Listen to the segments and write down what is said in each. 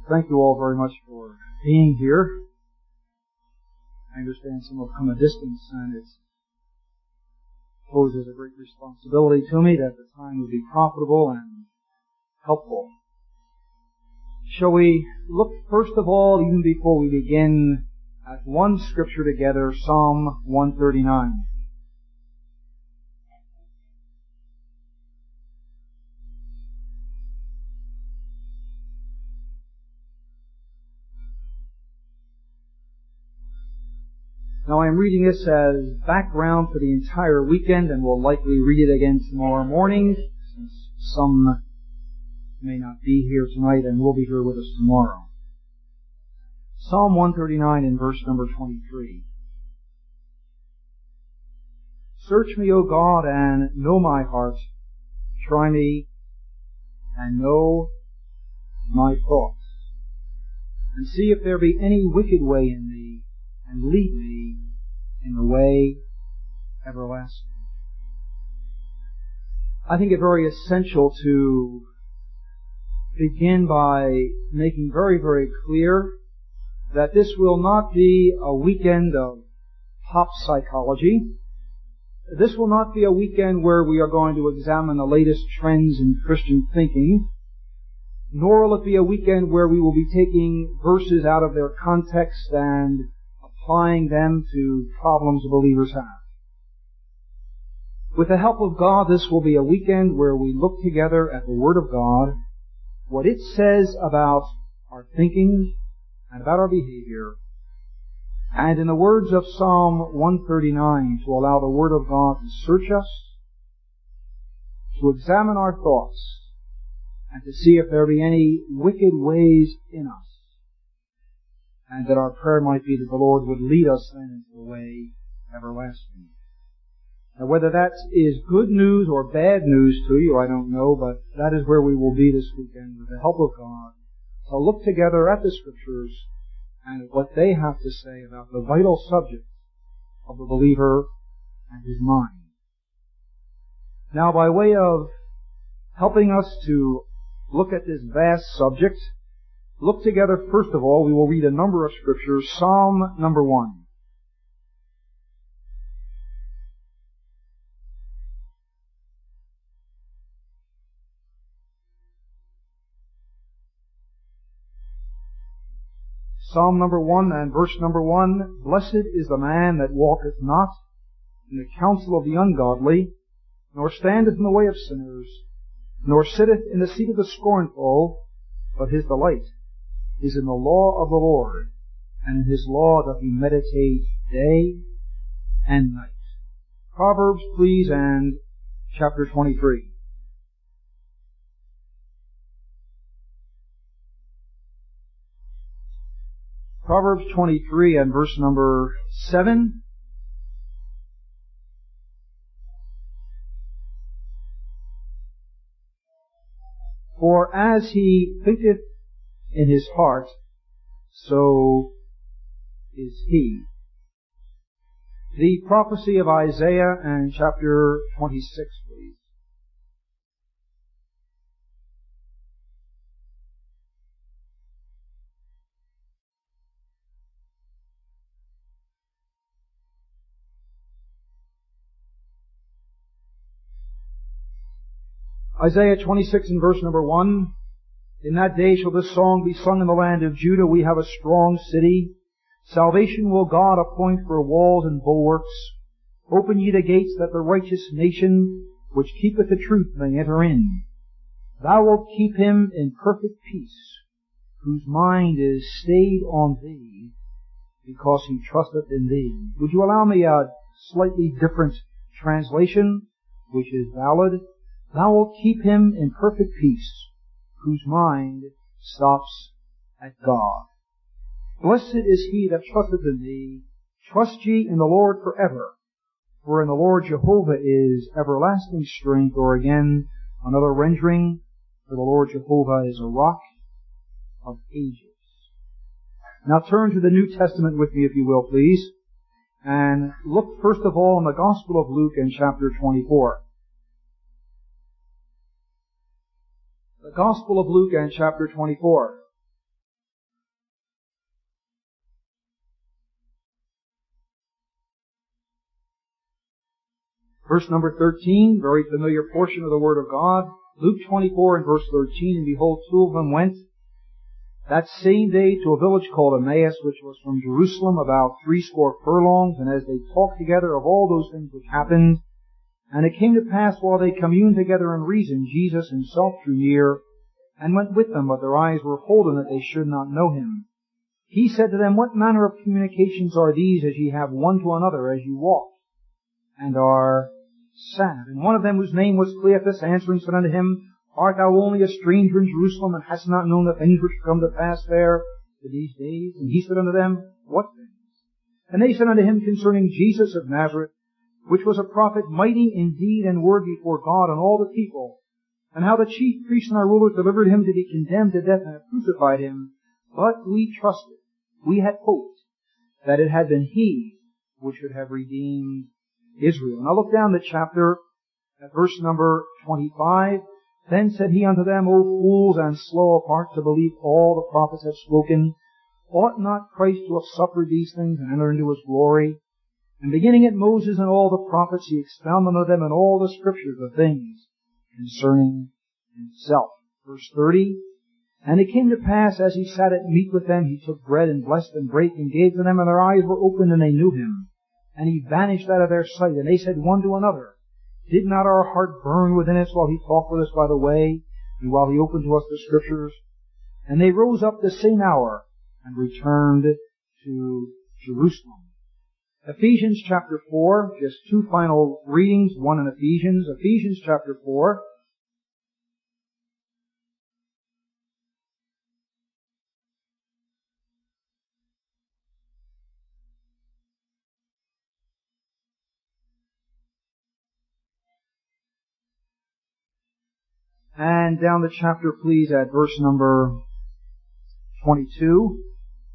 Thank you all very much for being here. I understand some have come a distance, and it poses a great responsibility to me that the time would be profitable and helpful. Shall we look first of all, even before we begin, at one scripture together, Psalm 139. Now I am reading this as background for the entire weekend, and will likely read it again tomorrow morning, since some may not be here tonight and will be here with us tomorrow. Psalm 139 in verse number 23. Search me, O God, and know my heart. Try me and know my thoughts. And see if there be any wicked way in me, and lead me in the way everlasting. I think it very essential to begin by making very, very clear that this will not be a weekend of pop psychology. This will not be a weekend where we are going to examine the latest trends in Christian thinking, nor will it be a weekend where we will be taking verses out of their context and applying them to problems believers have. With the help of God, this will be a weekend where we look together at the Word of God, what it says about our thinking and about our behavior, and in the words of Psalm 139, to allow the Word of God to search us, to examine our thoughts, and to see if there be any wicked ways in us, and that our prayer might be that the Lord would lead us then into the way everlasting. Now, whether that is good news or bad news to you, I don't know, but that is where we will be this weekend with the help of God. So look together at the Scriptures and at what they have to say about the vital subject of the believer and his mind. Now, by way of helping us to look at this vast subject, look together, first of all, we will read a number of scriptures. Psalm number 1. Psalm number 1 and verse number 1. Blessed is the man that walketh not in the counsel of the ungodly, nor standeth in the way of sinners, nor sitteth in the seat of the scornful, but his delight is in the law of the Lord, and in his law doth he meditate day and night. Proverbs, please, and chapter 23. Proverbs 23 and verse number 7. For as he thinketh in his heart, so is he. The prophecy of Isaiah and chapter 26, please. Isaiah 26 and verse number 1. In that day shall this song be sung in the land of Judah. We have a strong city. Salvation will God appoint for walls and bulwarks. Open ye the gates that the righteous nation, which keepeth the truth, may enter in. Thou wilt keep him in perfect peace, whose mind is stayed on thee, because he trusteth in thee. Would you allow me a slightly different translation, which is valid? Thou wilt keep him in perfect peace, whose mind stops at God. Blessed is he that trusteth in thee. Trust ye in the Lord forever. For in the Lord Jehovah is everlasting strength. Or again, another rendering, for the Lord Jehovah is a rock of ages. Now turn to the New Testament with me, if you will, please. And look first of all in the Gospel of Luke in chapter 24. The Gospel of Luke and chapter 24. Verse number 13, very familiar portion of the Word of God. Luke 24 and verse 13, and behold, two of them went that same day to a village called Emmaus, which was from Jerusalem about 80 furlongs, and as they talked together of all those things which happened, and it came to pass while they communed together and reasoned, Jesus himself drew near and went with them, but their eyes were holden that they should not know him. He said to them, what manner of communications are these as ye have one to another as you walk, and are sad? And one of them, whose name was Cleophas, answering said unto him, art thou only a stranger in Jerusalem, and hast not known the things which come to pass there to these days? And he said unto them, what things? And they said unto him concerning Jesus of Nazareth, which was a prophet, mighty in deed and word before God and all the people, and how the chief priests and our rulers delivered him to be condemned to death and have crucified him. But we trusted, we had hoped, that it had been he which should have redeemed Israel. Now look down the chapter at verse number 25. Then said he unto them, O fools and slow of heart to believe all the prophets have spoken. Ought not Christ to have suffered these things and enter into his glory? And beginning at Moses and all the prophets, he expounded unto them in all the scriptures the things concerning himself. Verse 30. And it came to pass, as he sat at meat with them, he took bread and blessed and brake and gave to them, and their eyes were opened and they knew him. And he vanished out of their sight. And they said one to another, did not our heart burn within us while he talked with us by the way, and while he opened to us the scriptures? And they rose up the same hour and returned to Jerusalem. Ephesians chapter 4, just two final readings, one in Ephesians. Ephesians chapter 4. And down the chapter, please, at verse number 22.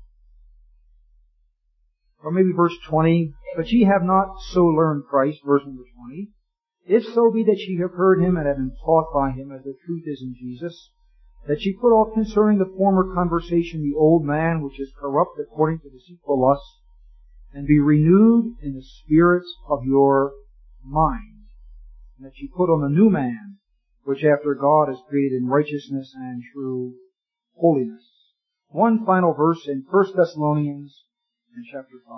Or maybe verse 20. But ye have not so learned Christ, verse number 20. If so be that ye have heard him and have been taught by him, as the truth is in Jesus, that ye put off concerning the former conversation the old man, which is corrupt according to deceitful lusts, and be renewed in the spirit of your mind, and that ye put on the new man, which after God is created in righteousness and true holiness. One final verse in 1 Thessalonians in chapter 5.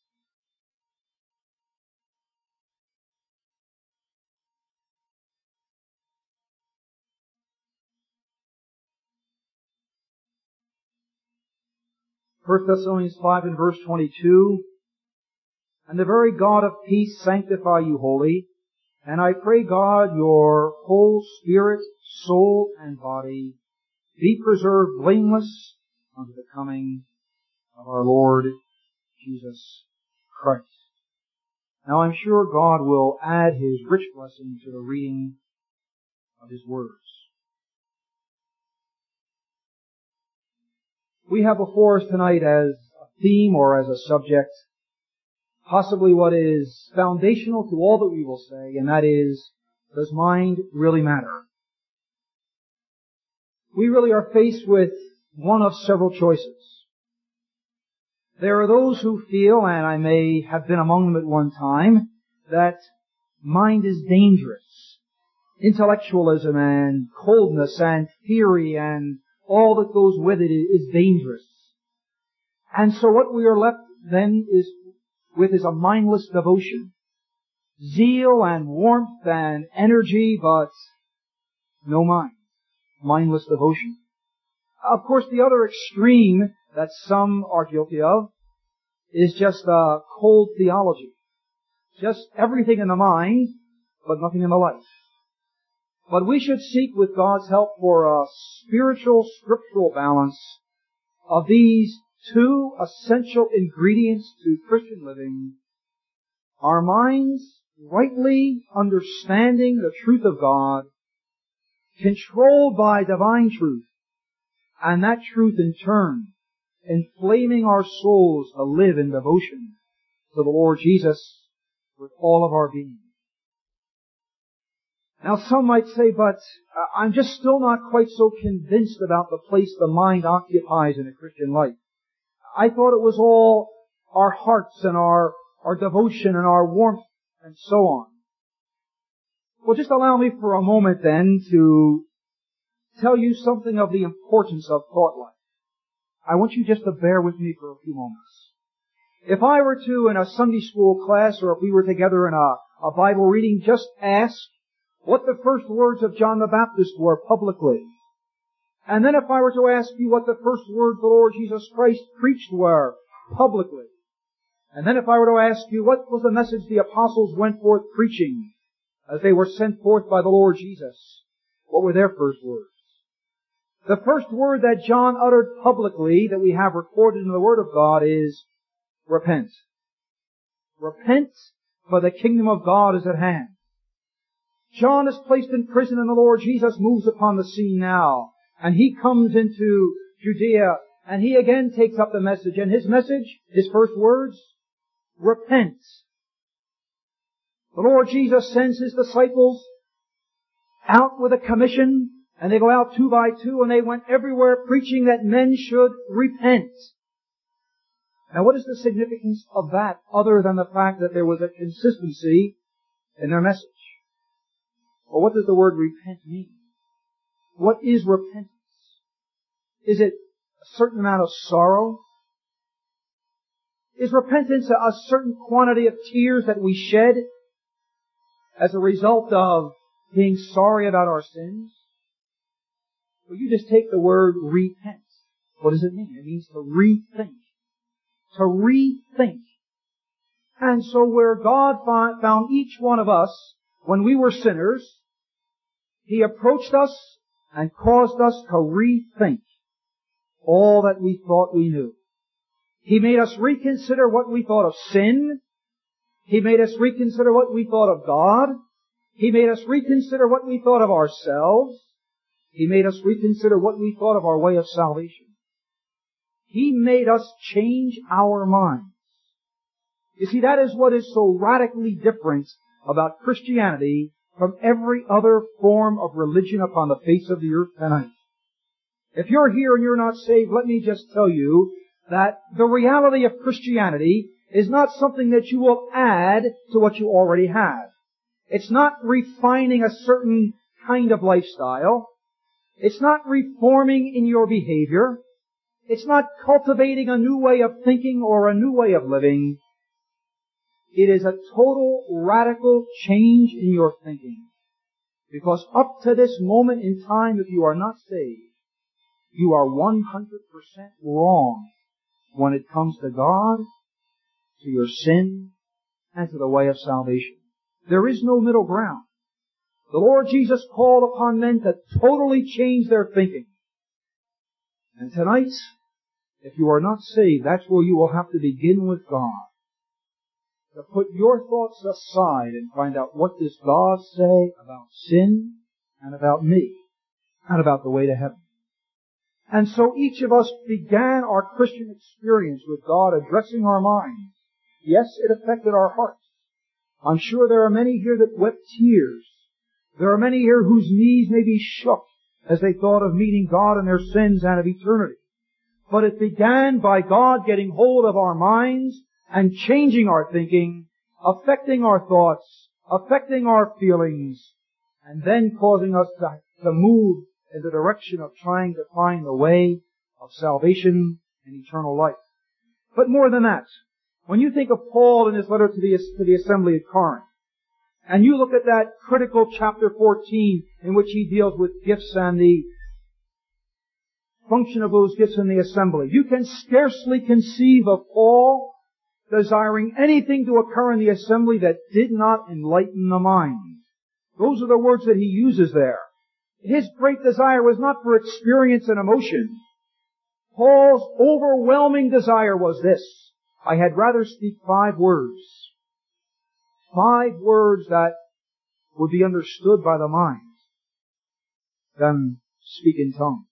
First Thessalonians 5 and verse 22. And the very God of peace sanctify you wholly. And I pray God your whole spirit, soul, and body be preserved blameless unto the coming of our Lord Jesus Christ. Now I'm sure God will add his rich blessing to the reading of his words. We have before us tonight as a theme or as a subject possibly what is foundational to all that we will say, and that is, does mind really matter? We really are faced with one of several choices. There are those who feel, and I may have been among them at one time, that mind is dangerous. Intellectualism and coldness and theory and all that goes with it is dangerous. And so what we are left then with is a mindless devotion. Zeal and warmth and energy, but no mind. Mindless devotion. Of course, the other extreme that some are guilty of is just a cold theology. Just everything in the mind, but nothing in the life. But we should seek with God's help for a spiritual, scriptural balance of these two essential ingredients to Christian living. Our minds rightly understanding the truth of God, controlled by divine truth, and that truth in turn inflaming our souls to live in devotion to the Lord Jesus with all of our being. Now some might say, but I'm just still not quite so convinced about the place the mind occupies in a Christian life. I thought it was all our hearts and our devotion and our warmth and so on. Well, just allow me for a moment then to tell you something of the importance of thought life. I want you just to bear with me for a few moments. If I were to, in a Sunday school class, or if we were together in a Bible reading, just ask what the first words of John the Baptist were publicly. And then if I were to ask you what the first words the Lord Jesus Christ preached were publicly. And then if I were to ask you what was the message the apostles went forth preaching as they were sent forth by the Lord Jesus, what were their first words? The first word that John uttered publicly that we have recorded in the Word of God is repent. Repent, for the kingdom of God is at hand. John is placed in prison and the Lord Jesus moves upon the scene now. And he comes into Judea and he again takes up the message. And his message, his first words, repent. The Lord Jesus sends his disciples out with a commission, and they go out 2 by 2, and they went everywhere preaching that men should repent. Now what is the significance of that other than the fact that there was a consistency in their message? Well, what does the word repent mean? What is repentance? Is it a certain amount of sorrow? Is repentance a certain quantity of tears that we shed as a result of being sorry about our sins? Well, you just take the word repent. What does it mean? It means to rethink. To rethink. And so where God found each one of us when we were sinners, He approached us and caused us to rethink all that we thought we knew. He made us reconsider what we thought of sin. He made us reconsider what we thought of God. He made us reconsider what we thought of ourselves. He made us reconsider what we thought of our way of salvation. He made us change our minds. You see, that is what is so radically different about Christianity from every other form of religion upon the face of the earth tonight. If you're here and you're not saved, let me just tell you that the reality of Christianity is not something that you will add to what you already have. It's not refining a certain kind of lifestyle. It's not reforming in your behavior. It's not cultivating a new way of thinking or a new way of living. It is a total, radical change in your thinking. Because up to this moment in time, if you are not saved, you are 100% wrong when it comes to God, to your sin, and to the way of salvation. There is no middle ground. The Lord Jesus called upon men to totally change their thinking. And tonight, if you are not saved, that's where you will have to begin with God. To put your thoughts aside and find out what does God say about sin and about me and about the way to heaven. And so each of us began our Christian experience with God addressing our minds. Yes, it affected our hearts. I'm sure there are many here that wept tears. There are many here whose knees may be shook as they thought of meeting God in their sins and of eternity. But it began by God getting hold of our minds and changing our thinking, affecting our thoughts, affecting our feelings, and then causing us to move in the direction of trying to find the way of salvation and eternal life. But more than that, when you think of Paul in his letter to the assembly at Corinth, and you look at that critical chapter 14 in which he deals with gifts and the function of those gifts in the assembly, you can scarcely conceive of Paul desiring anything to occur in the assembly that did not enlighten the mind. Those are the words that he uses there. His great desire was not for experience and emotion. Paul's overwhelming desire was this: I had rather speak 5 words. 5 words that would be understood by the mind than speak in tongues.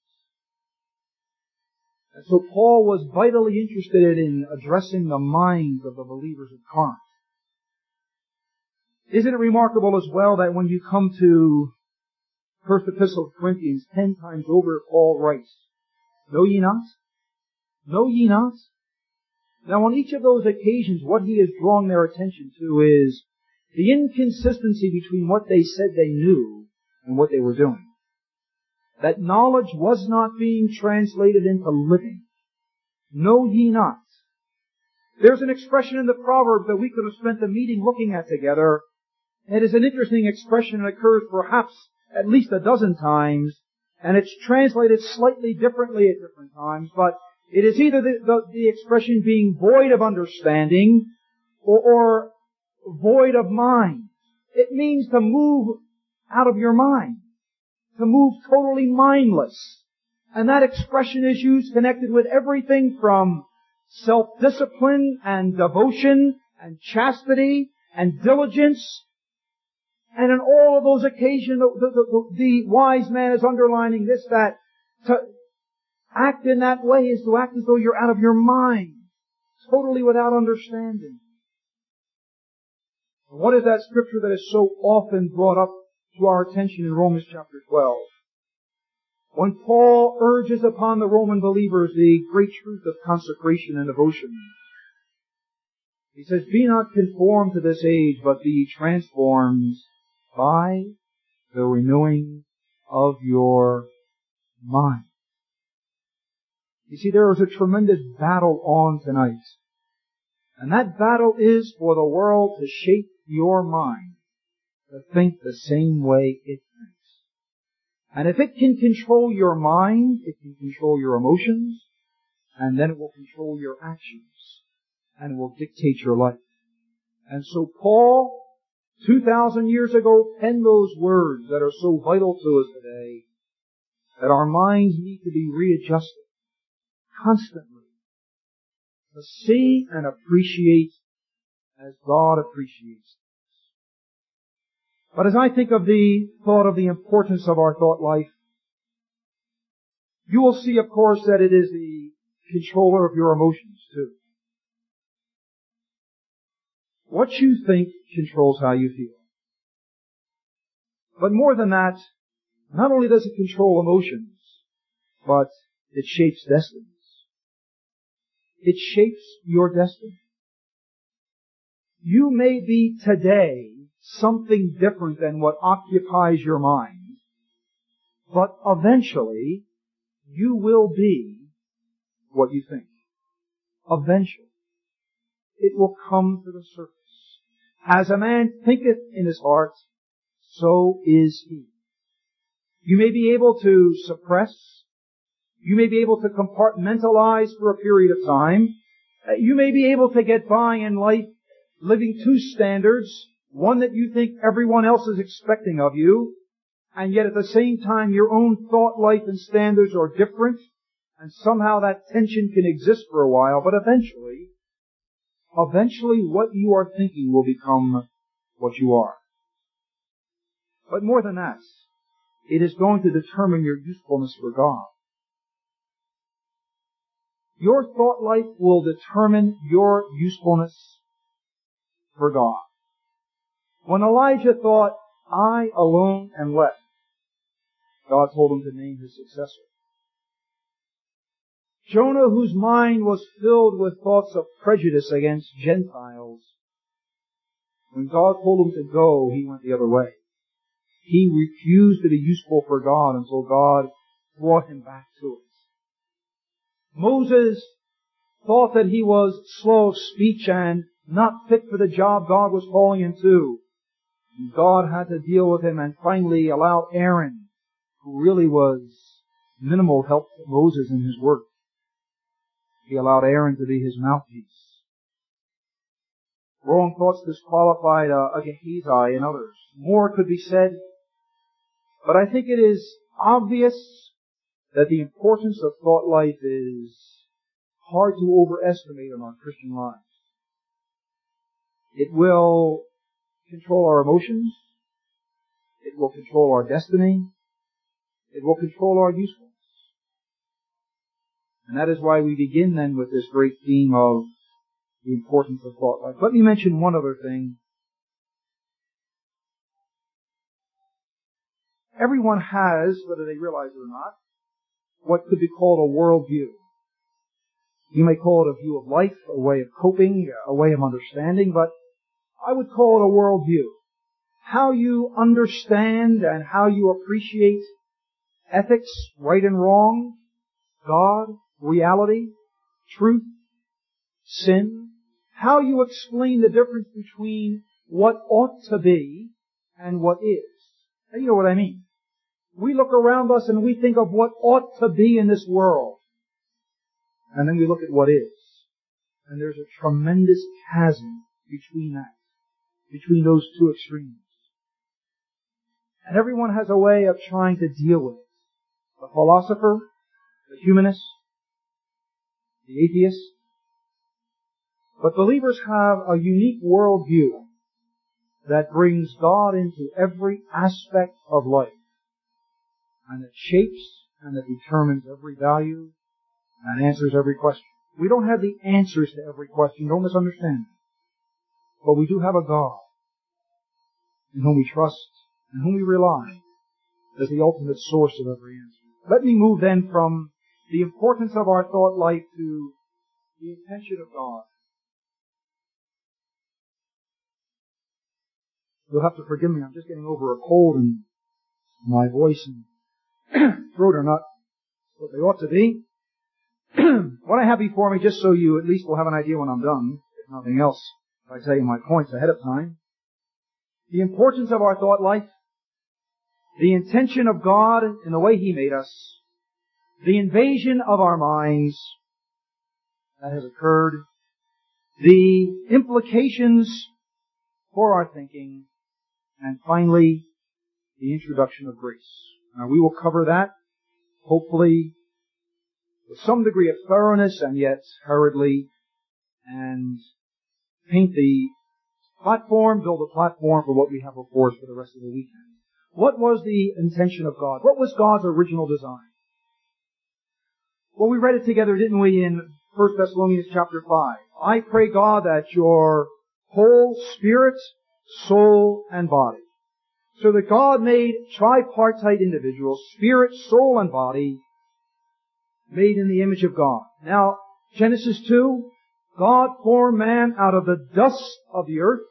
And so Paul was vitally interested in addressing the minds of the believers at Corinth. Isn't it remarkable as well that when you come to First Epistle of Corinthians, 10 times over Paul writes, Know ye not? Know ye not? Now on each of those occasions, what he is drawing their attention to is the inconsistency between what they said they knew and what they were doing. That knowledge was not being translated into living. Know ye not. There's an expression in the Proverbs that we could have spent the meeting looking at together. It is an interesting expression. It occurs perhaps at least a dozen times, and it's translated slightly differently at different times, but it is either the expression being void of understanding or void of mind. It means to move out of your mind, to move totally mindless. And that expression is used connected with everything from self-discipline and devotion and chastity and diligence. And in all of those occasions, the wise man is underlining this, that to act in that way is to act as though you're out of your mind, totally without understanding. What is that scripture that is so often brought up to our attention in Romans chapter 12? When Paul urges upon the Roman believers the great truth of consecration and devotion, he says, "Be not conformed to this age, but be transformed by the renewing of your mind." You see, there is a tremendous battle on tonight. And that battle is for the world to shape your mind to think the same way it thinks. And if it can control your mind, it can control your emotions, and then it will control your actions, and it will dictate your life. And so Paul, 2,000 years ago, penned those words that are so vital to us today, that our minds need to be readjusted constantly to see and appreciate as God appreciates us. But as I think of the thought of the importance of our thought life, you will see, of course, that it is the controller of your emotions, too. What you think controls how you feel. But more than that, not only does it control emotions, but it shapes destinies. It shapes your destiny. You may be today something different than what occupies your mind, but eventually you will be what you think. Eventually. It will come to the surface. As a man thinketh in his heart, so is he. You may be able to suppress. You may be able to compartmentalize for a period of time. You may be able to get by in life living two standards, one that you think everyone else is expecting of you, and yet at the same time your own thought life and standards are different, and somehow that tension can exist for a while, but eventually what you are thinking will become what you are. But more than that, it is going to determine your usefulness for God. Your thought life will determine your usefulness for God. When Elijah thought, "I alone am left," God told him to name his successor. Jonah, whose mind was filled with thoughts of prejudice against Gentiles, when God told him to go, he went the other way. He refused to be useful for God until God brought him back to it. Moses thought that he was slow of speech and not fit for the job God was calling him to. And God had to deal with him and finally allow Aaron, who really was minimal help to Moses in his work. He allowed Aaron to be his mouthpiece. Wrong thoughts disqualified a Gehazi and others. More could be said, but I think it is obvious that the importance of thought life is hard to overestimate in our Christian lives. It will control our emotions. It will control our destiny. It will control our usefulness. And that is why we begin then with this great theme of the importance of thought life. Let me mention one other thing. Everyone has, whether they realize it or not, what could be called a worldview. You may call it a view of life, a way of coping, a way of understanding, but I would call it a worldview. How you understand and how you appreciate ethics, right and wrong, God, reality, truth, sin. How you explain the difference between what ought to be and what is. Now, you know what I mean. We look around us and we think of what ought to be in this world. And then we look at what is. And there's a tremendous chasm between that, between those two extremes. And everyone has a way of trying to deal with it. The philosopher, the humanist, the atheist. But believers have a unique worldview that brings God into every aspect of life. And that shapes and that determines every value and answers every question. We don't have the answers to every question, don't misunderstand. But we do have a God in whom we trust and whom we rely as the ultimate source of every answer. Let me move then from the importance of our thought life to the intention of God. You'll have to forgive me, I'm just getting over a cold and my voice and throat are not what they ought to be. What I have before me, just so you at least will have an idea when I'm done, if nothing else, if I tell you my points ahead of time. The importance of our thought life, the intention of God in the way He made us, the invasion of our minds that has occurred, the implications for our thinking, and finally, the introduction of grace. Now, we will cover that, hopefully, with some degree of thoroughness and yet hurriedly, and paint the platform, build a platform for what we have before us for the rest of the weekend. What was the intention of God? What was God's original design? Well, we read it together, didn't we, in 1 Thessalonians chapter 5. I pray God that your whole spirit, soul, and body. So that God made tripartite individuals, spirit, soul, and body, made in the image of God. Now, Genesis 2, God formed man out of the dust of the earth.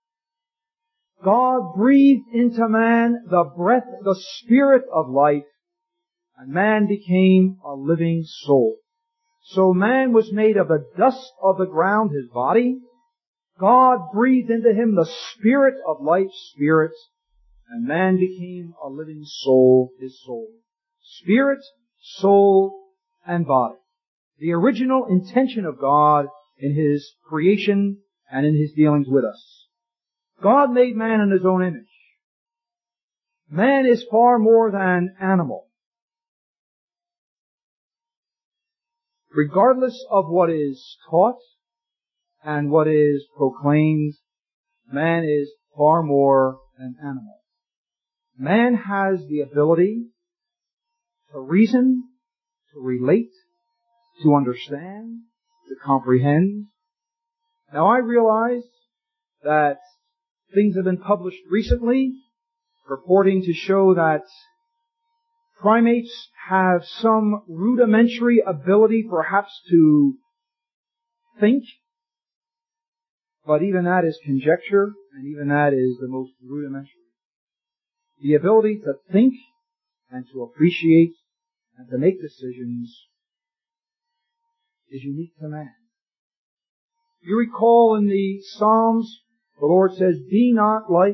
God breathed into man the breath, the spirit of life, and man became a living soul. So man was made of the dust of the ground, his body. God breathed into him the spirit of life, spirit, and man became a living soul, his soul. Spirit, soul, and body. The original intention of God in His creation and in His dealings with us. God made man in His own image. Man is far more than animal. Regardless of what is taught and what is proclaimed, man is far more than animal. Man has the ability to reason, to relate, to understand, to comprehend. Now I realize that things have been published recently purporting to show that primates have some rudimentary ability perhaps to think, but even that is conjecture, and even that is the most rudimentary. The ability to think and to appreciate and to make decisions is unique to man. You recall in the Psalms, the Lord says, be not like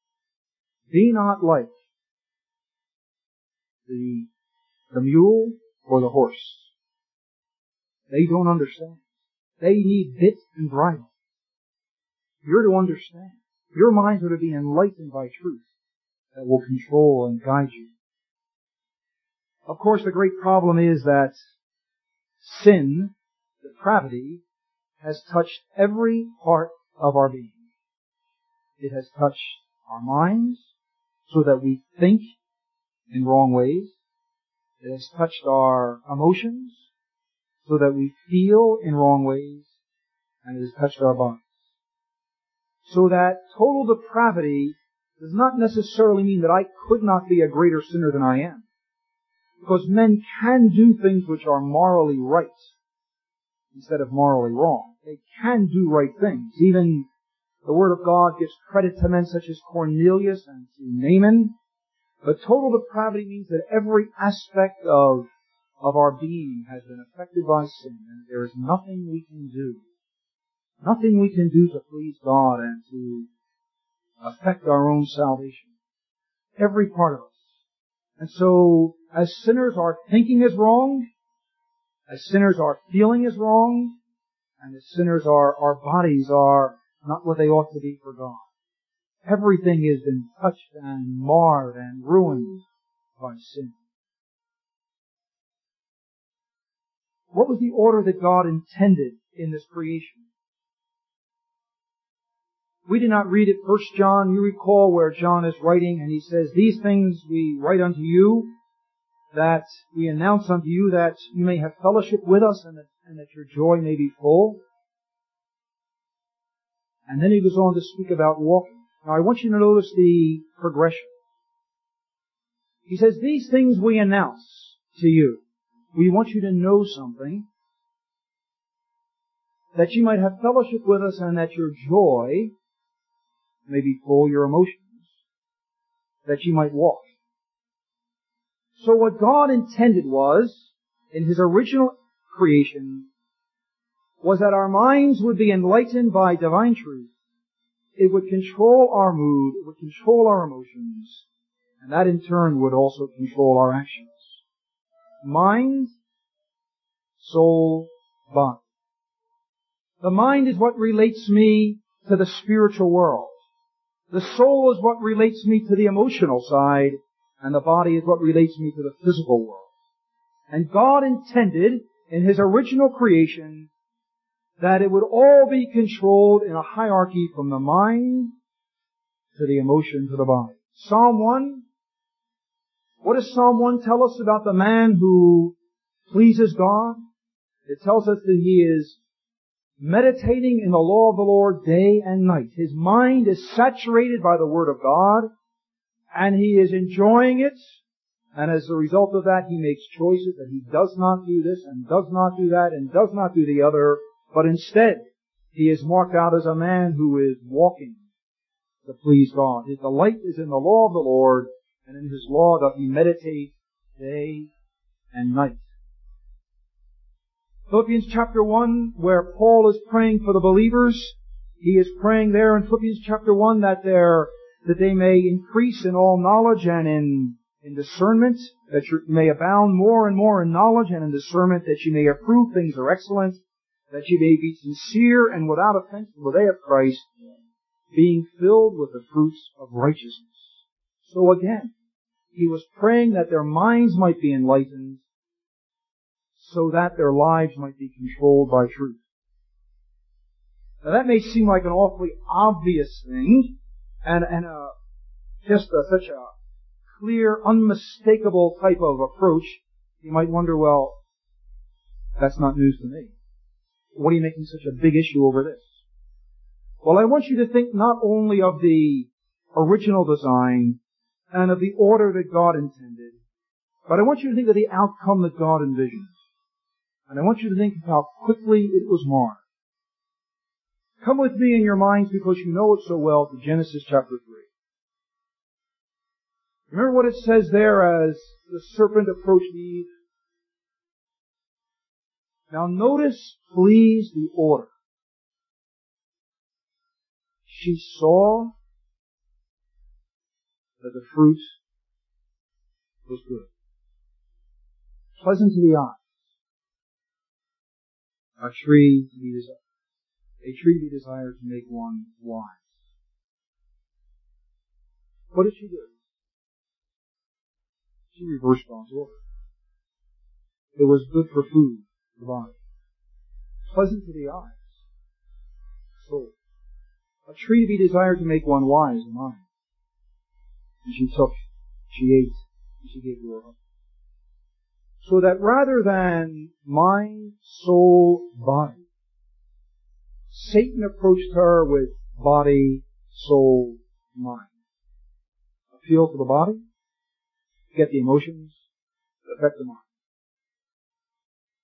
the mule or the horse. They don't understand. They need bit and bridle. You're to understand. Your minds are to be enlightened by truth that will control and guide you. Of course, the great problem is that sin, depravity, has touched every part of our being. It has touched our minds so that we think in wrong ways. It has touched our emotions so that we feel in wrong ways. And it has touched our bodies. So that total depravity does not necessarily mean that I could not be a greater sinner than I am. Because men can do things which are morally right instead of morally wrong. They can do right things. Even The Word of God gives credit to men such as Cornelius and to Naaman. But total depravity means that every aspect of our being has been affected by sin, and there is nothing we can do. Nothing we can do to please God and to affect our own salvation. Every part of us. And so, as sinners, our thinking is wrong. As sinners, our feeling is wrong. And as sinners, our bodies are not what they ought to be for God. Everything has been touched and marred and ruined by sin. What was the order that God intended in this creation? We did not read it 1 John. You recall where John is writing and he says, "These things we write unto you, that we announce unto you, that you may have fellowship with us and that your joy may be full." And then he goes on to speak about walking. Now I want you to notice the progression. He says, "These things we announce to you." We want you to know something, that you might have fellowship with us and that your joy may be full, your emotions, that you might walk. So what God intended was, in His original creation, was that our minds would be enlightened by divine truth. It would control our mood, it would control our emotions, and that in turn would also control our actions. Mind, soul, body. The mind is what relates me to the spiritual world. The soul is what relates me to the emotional side, and the body is what relates me to the physical world. And God intended, in His original creation, that it would all be controlled in a hierarchy from the mind to the emotion to the body. Psalm 1. What does Psalm 1 tell us about the man who pleases God? It tells us that he is meditating in the law of the Lord day and night. His mind is saturated by the Word of God, and he is enjoying it, and as a result of that, he makes choices that he does not do this, and does not do that, and does not do the other, but instead, he is marked out as a man who is walking to please God. His delight is in the law of the Lord, and in His law doth he meditate day and night. Philippians chapter 1, where Paul is praying for the believers, he is praying there in Philippians chapter 1 that they may increase in all knowledge and in discernment, that you may abound more and more in knowledge and in discernment, that you may approve things are excellent, that you may be sincere and without offense in the day of Christ, being filled with the fruits of righteousness. So again, he was praying that their minds might be enlightened, so that their lives might be controlled by truth. Now that may seem like an awfully obvious thing, and such a clear, unmistakable type of approach. You might wonder, well, that's not news to me. What are you making such a big issue over this? Well, I want you to think not only of the original design and of the order that God intended, but I want you to think of the outcome that God envisioned. And I want you to think of how quickly it was marred. Come with me in your minds, because you know it so well, to Genesis chapter 3. Remember what it says there as the serpent approached Eve? Now notice, please, the order. She saw that the fruit was good, pleasant to the eye, a tree to be desired to make one wise. What did she do? She reversed God's order. It was good for food, the body, pleasant to the eyes, soul, a tree to be desired to make one wise, the mind. And she took, she ate, and she gave to her husband. So that rather than mind, soul, body, Satan approached her with body, soul, mind. Appeal to the body, get the emotions, affect the mind.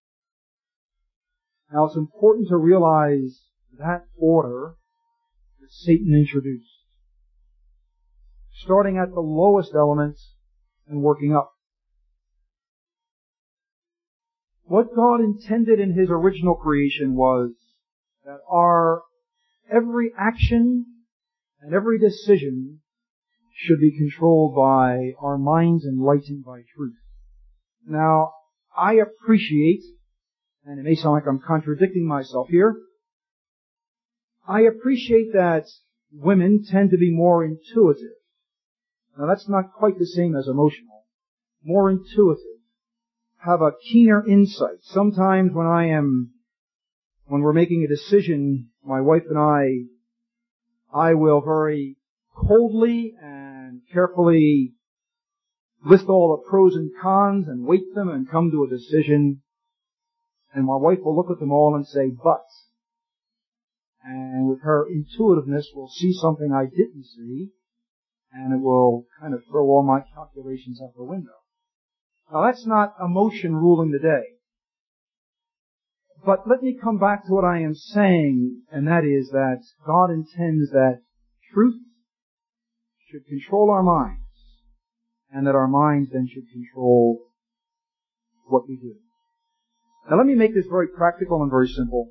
Now it's important to realize that order, the that Satan introduced. Starting at the lowest elements and working up. What God intended in His original creation was that our every action and every decision should be controlled by our minds, enlightened by truth. Now, I appreciate, and it may sound like I'm contradicting myself here, I appreciate that women tend to be more intuitive. Now that's not quite the same as emotional. More intuitive. Have a keener insight. Sometimes when we're making a decision, my wife and I will very coldly and carefully list all the pros and cons and weight them and come to a decision. And my wife will look at them all and say, but. And with her intuitiveness will see something I didn't see, and it will kind of throw all my calculations out the window. Now that's not emotion ruling the day. But let me come back to what I am saying, and that is that God intends that truth should control our minds, and that our minds then should control what we do. Now let me make this very practical and very simple.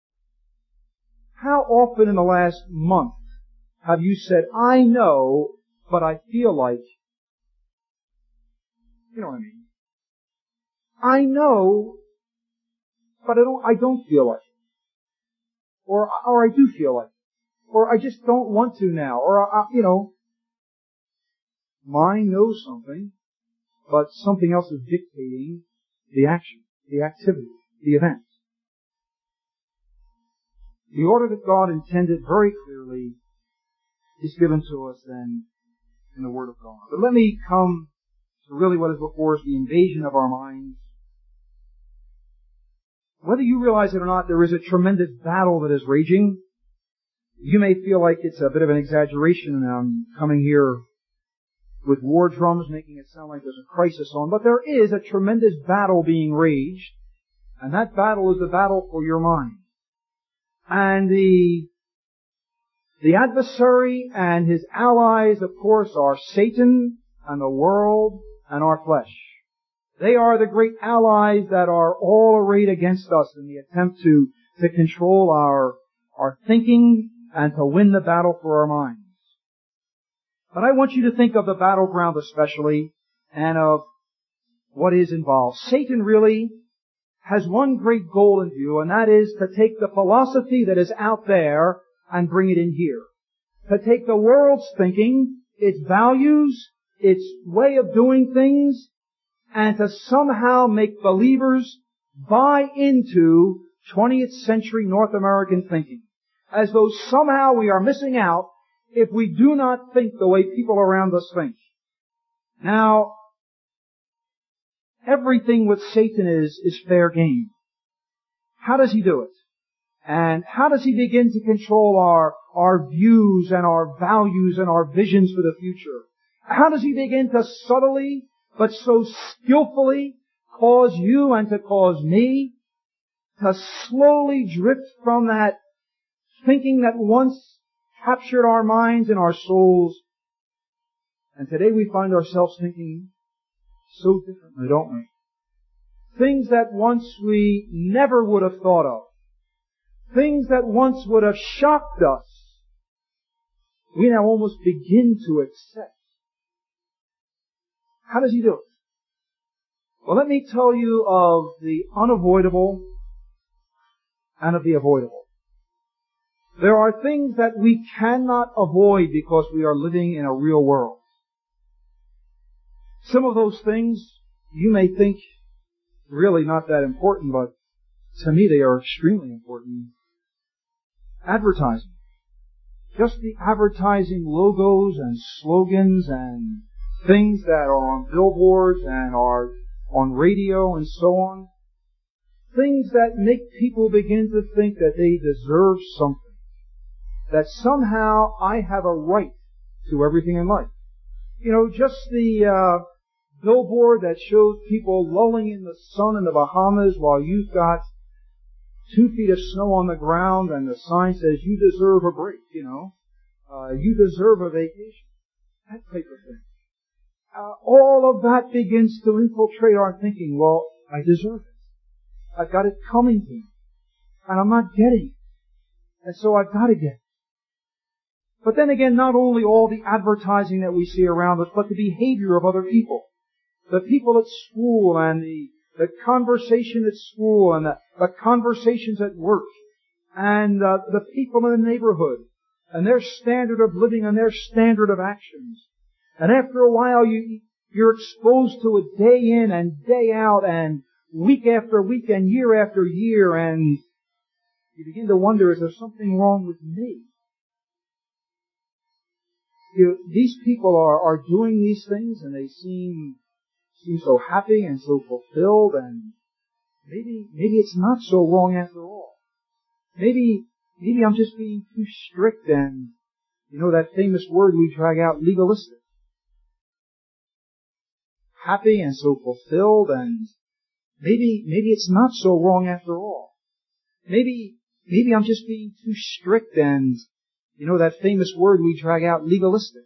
How often in the last month have you said, I know, but I feel like, you know what I mean? I know, but I don't feel like it. Or I do feel like it. Or I just don't want to now. Or, mind knows something, but something else is dictating the action, the activity, the event. The order that God intended very clearly is given to us then in the Word of God. But let me come to really what is before us, the invasion of our minds. Whether you realize it or not, there is a tremendous battle that is raging. You may feel like it's a bit of an exaggeration, and I'm coming here with war drums making it sound like there's a crisis on, but there is a tremendous battle being raged, and that battle is the battle for your mind. And the adversary and his allies, of course, are Satan and the world and our flesh. They are the great allies that are all arrayed against us in the attempt to control our thinking and to win the battle for our minds. But I want you to think of the battleground especially and of what is involved. Satan really has one great goal in view, and that is to take the philosophy that is out there and bring it in here. To take the world's thinking, its values, its way of doing things, and to somehow make believers buy into 20th century North American thinking. As though somehow we are missing out if we do not think the way people around us think. Now, everything with Satan is fair game. How does he do it? And how does he begin to control our views and our values and our visions for the future? How does he begin to subtly, but so skillfully, cause you and to cause me to slowly drift from that thinking that once captured our minds and our souls? And today we find ourselves thinking so differently, don't we? Things that once we never would have thought of. Things that once would have shocked us, we now almost begin to accept. How does he do it? Well, let me tell you of the unavoidable and of the avoidable. There are things that we cannot avoid because we are living in a real world. Some of those things you may think really not that important, but to me they are extremely important. Advertising. Just the advertising logos and slogans and things that are on billboards and are on radio and so on. Things that make people begin to think that they deserve something. That somehow I have a right to everything in life. You know, just the billboard that shows people lolling in the sun in the Bahamas while you've got 2 feet of snow on the ground and the sign says you deserve a break, you know. You deserve a vacation. That type of thing. All of that begins to infiltrate our thinking. Well, I deserve it. I've got it coming to me. And I'm not getting it. And so I've got to get it. But then again, not only all the advertising that we see around us, but the behavior of other people. The people at school and the conversation at school and the conversations at work and the people in the neighborhood and their standard of living and their standard of actions. And after a while you're exposed to it day in and day out and week after week and year after year, and you begin to wonder, is there something wrong with me? These people are doing these things and they seem so happy and so fulfilled, and maybe it's not so wrong after all. Maybe I'm just being too strict and, that famous word we drag out, legalistic. Happy and so fulfilled, and maybe it's not so wrong after all. Maybe I'm just being too strict and, that famous word we drag out, legalistic.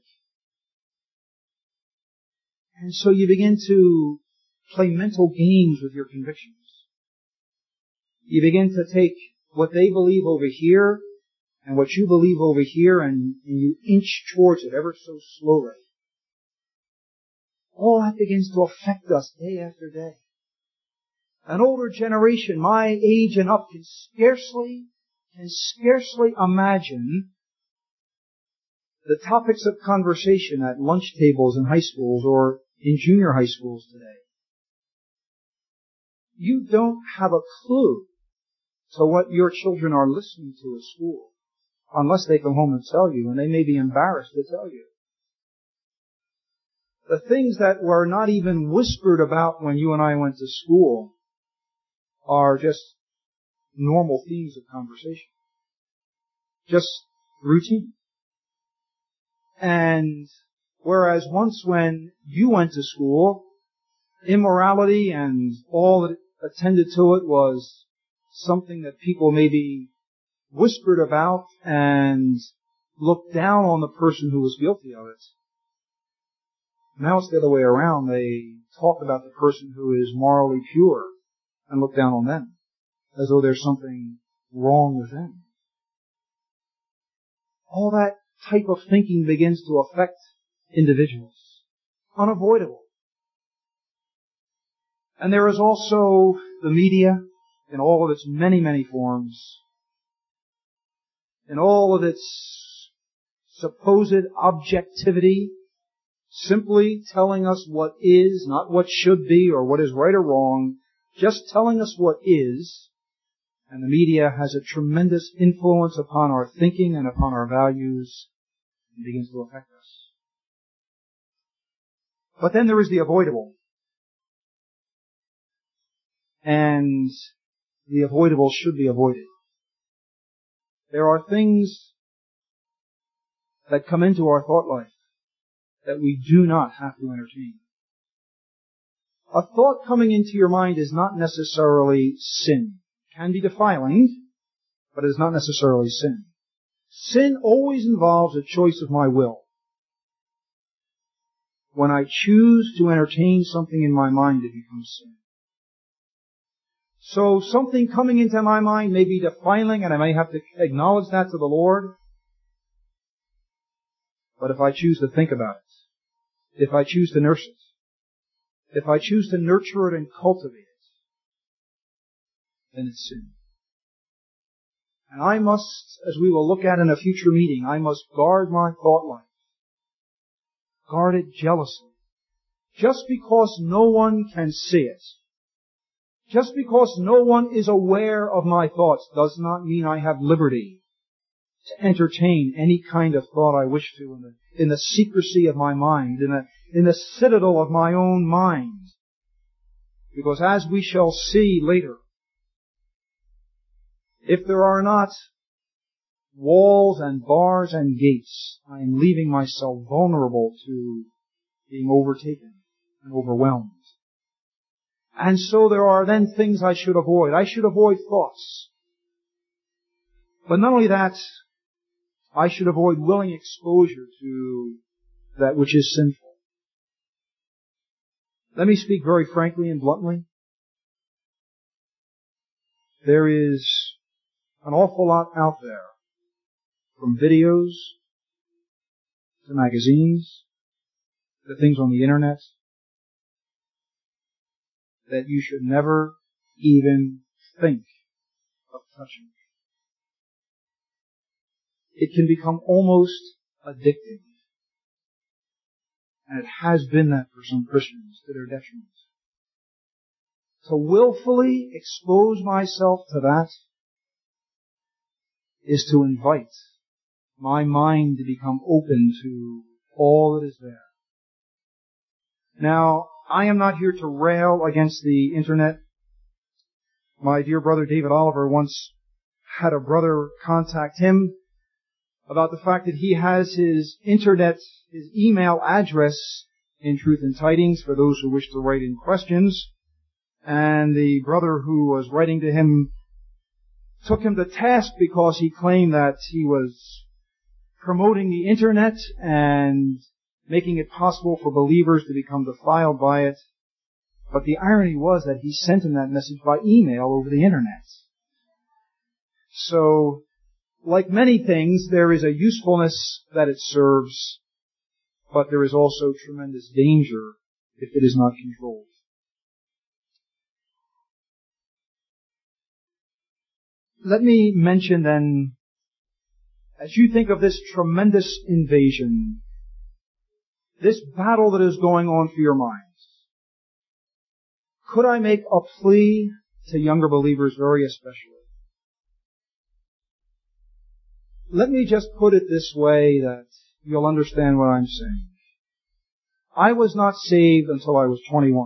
And so you begin to play mental games with your convictions. You begin to take what they believe over here and what you believe over here, and you inch towards it ever so slowly. All that begins to affect us day after day. An older generation, my age and up, can scarcely imagine the topics of conversation at lunch tables in high schools or in junior high schools today. You don't have a clue to what your children are listening to at school, unless they come home and tell you, and they may be embarrassed to tell you. The things that were not even whispered about when you and I went to school are just normal themes of conversation. Just routine. And whereas once when you went to school, immorality and all that attended to it was something that people maybe whispered about and looked down on the person who was guilty of it. Now it's the other way around. They talk about the person who is morally pure and look down on them as though there's something wrong with them. All that type of thinking begins to affect individuals. Unavoidable. And there is also the media in all of its many, many forms, in all of its supposed objectivity, simply telling us what is, not what should be or what is right or wrong, just telling us what is. And the media has a tremendous influence upon our thinking and upon our values, and begins to affect us. But then there is the avoidable. And the avoidable should be avoided. There are things that come into our thought life that we do not have to entertain. A thought coming into your mind is not necessarily sin. It can be defiling, but it is not necessarily sin. Sin always involves a choice of my will. When I choose to entertain something in my mind, it becomes sin. So something coming into my mind may be defiling, and I may have to acknowledge that to the Lord. But if I choose to think about it, if I choose to nurse it, if I choose to nurture it and cultivate it, then it's sin. And I must, as we will look at in a future meeting, I must guard my thought life. Guard it jealously. Just because no one can see it, just because no one is aware of my thoughts, does not mean I have liberty to entertain any kind of thought I wish to in the secrecy of my mind, in the citadel of my own mind. Because as we shall see later, if there are not walls and bars and gates, I am leaving myself vulnerable to being overtaken and overwhelmed. And so there are then things I should avoid. I should avoid thoughts. But not only that, I should avoid willing exposure to that which is sinful. Let me speak very frankly and bluntly. There is an awful lot out there, from videos to magazines to things on the internet, that you should never even think of touching. It can become almost addicting. And it has been that for some Christians to their detriment. To willfully expose myself to that is to invite my mind to become open to all that is there. Now, I am not here to rail against the internet. My dear brother David Oliver once had a brother contact him about the fact that he has his internet, his email address in Truth and Tidings for those who wish to write in questions. And the brother who was writing to him took him to task because he claimed that he was promoting the internet and making it possible for believers to become defiled by it. But the irony was that he sent him that message by email over the internet. So, like many things, there is a usefulness that it serves, but there is also tremendous danger if it is not controlled. Let me mention then, as you think of this tremendous invasion, this battle that is going on for your minds, could I make a plea to younger believers very especially? Let me just put it this way that you'll understand what I'm saying. I was not saved until I was 21.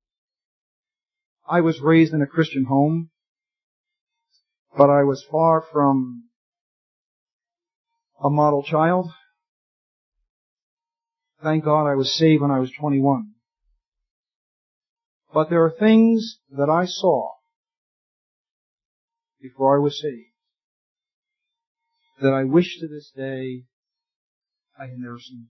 I was raised in a Christian home, but I was far from a model child. Thank God I was saved when I was 21. But there are things that I saw before I was saved that I wish to this day I had never seen.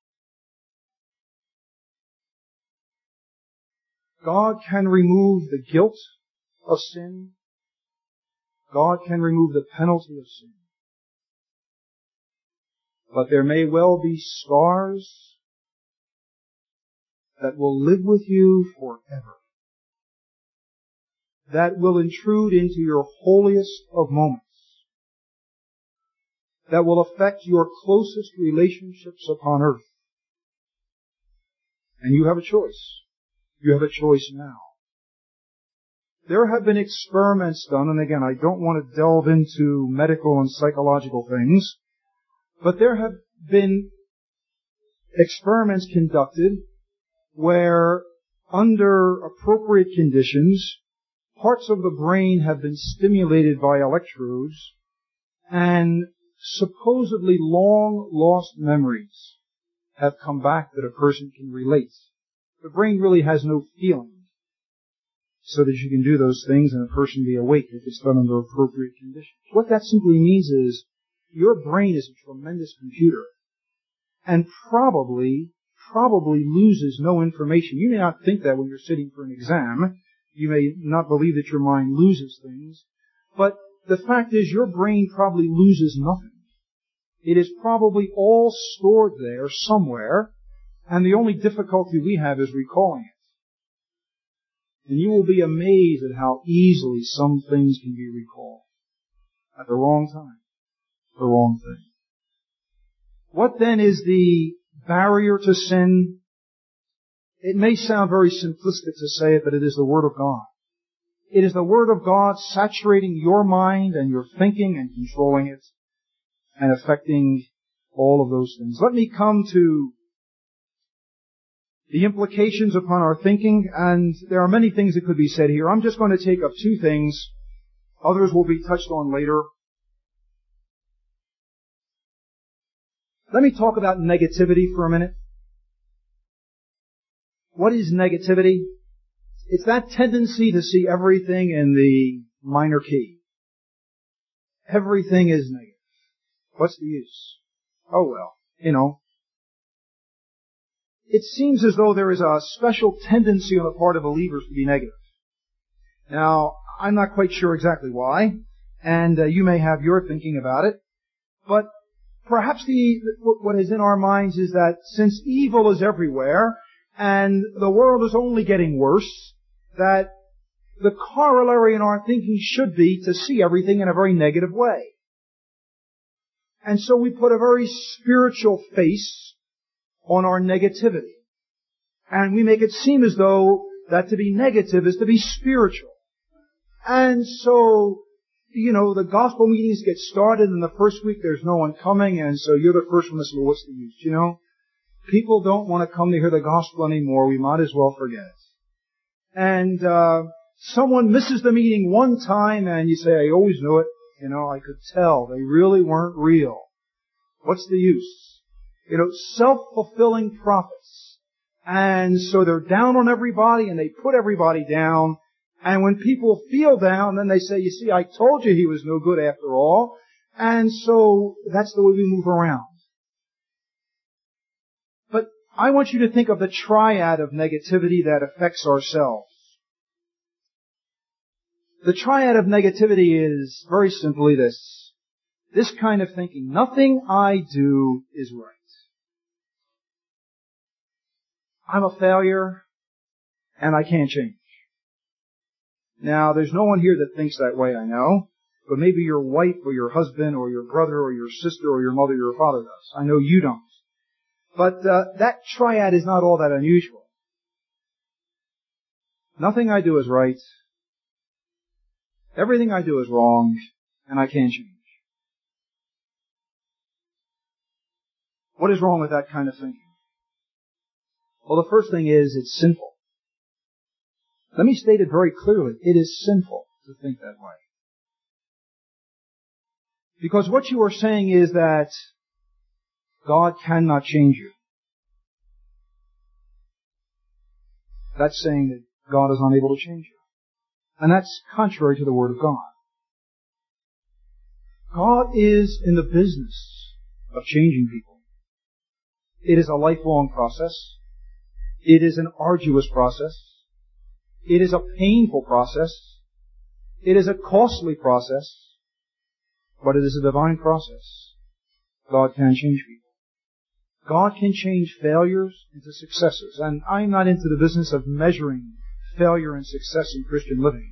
God can remove the guilt of sin. God can remove the penalty of sin. But there may well be scars that will live with you forever. That will intrude into your holiest of moments. That will affect your closest relationships upon earth. And you have a choice. You have a choice now. There have been experiments done, and again, I don't want to delve into medical and psychological things, but there have been experiments conducted where, under appropriate conditions, parts of the brain have been stimulated by electrodes, and supposedly long-lost memories have come back that a person can relate. The brain really has no feeling, so that you can do those things and a person be awake if it's done under appropriate conditions. What that simply means is your brain is a tremendous computer and probably loses no information. You may not think that when you're sitting for an exam. You may not believe that your mind loses things, but the fact is your brain probably loses nothing. It is probably all stored there somewhere, and the only difficulty we have is recalling it. And you will be amazed at how easily some things can be recalled at the wrong time, the wrong thing. What then is the barrier to sin? It may sound very simplistic to say it, but it is the Word of God. It is the Word of God saturating your mind and your thinking and controlling it and affecting all of those things. Let me come to the implications upon our thinking, and there are many things that could be said here. I'm just going to take up two things. Others will be touched on later. Let me talk about negativity for a minute. What is negativity? It's that tendency to see everything in the minor key. Everything is negative. What's the use? Oh well, It seems as though there is a special tendency on the part of believers to be negative. Now, I'm not quite sure exactly why, and you may have your thinking about it, but perhaps what is in our minds is that since evil is everywhere, and the world is only getting worse, that the corollary in our thinking should be to see everything in a very negative way. And so we put a very spiritual face on our negativity. And we make it seem as though that to be negative is to be spiritual. And so, the gospel meetings get started, and the first week there's no one coming, and so you're the first one to say, well, what's the use? People don't want to come to hear the gospel anymore. We might as well forget it. And someone misses the meeting one time, and you say, I always knew it. I could tell. They really weren't real. What's the use? Self-fulfilling prophets. And so they're down on everybody, and they put everybody down. And when people feel down, then they say, you see, I told you he was no good after all. And so that's the way we move around. But I want you to think of the triad of negativity that affects ourselves. The triad of negativity is very simply this. This kind of thinking. Nothing I do is right. I'm a failure, and I can't change. Now, there's no one here that thinks that way, I know. But maybe your wife or your husband or your brother or your sister or your mother or your father does. I know you don't. But that triad is not all that unusual. Nothing I do is right. Everything I do is wrong, and I can't change. What is wrong with that kind of thinking? Well, the first thing is it's sinful. Let me state it very clearly. It is sinful to think that way. Because what you are saying is that God cannot change you. That's saying that God is unable to change you. And that's contrary to the Word of God. God is in the business of changing people. It is a lifelong process. It is an arduous process. It is a painful process. It is a costly process. But it is a divine process. God can change people. God can change failures into successes. And I'm not into the business of measuring failure and success in Christian living.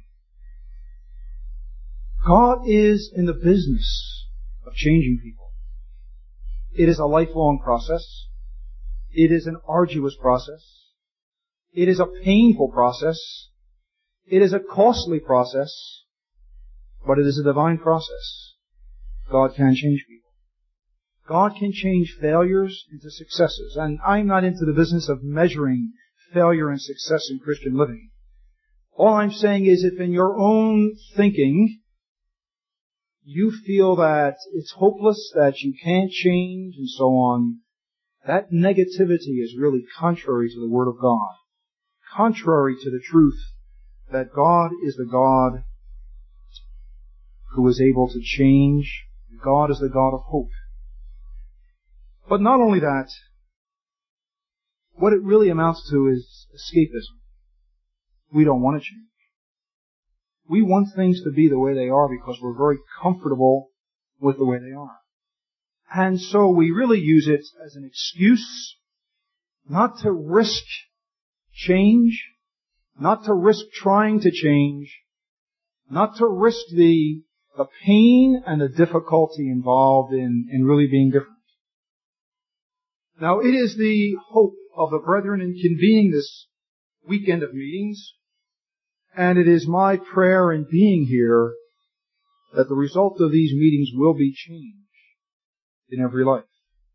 God is in the business of changing people. It is a lifelong process. It is an arduous process. It is a painful process. It is a costly process. But it is a divine process. God can change people. God can change failures into successes. And I'm not into the business of measuring failure and success in Christian living. All I'm saying is if in your own thinking you feel that it's hopeless, that you can't change, and so on, that negativity is really contrary to the Word of God. Contrary to the truth that God is the God who is able to change. God is the God of hope. But not only that, what it really amounts to is escapism. We don't want to change. We want things to be the way they are because we're very comfortable with the way they are. And so we really use it as an excuse not to risk change, not to risk trying to change, not to risk the pain and the difficulty involved in really being different. Now, it is the hope of the brethren in convening this weekend of meetings, and it is my prayer in being here that the result of these meetings will be change in every life.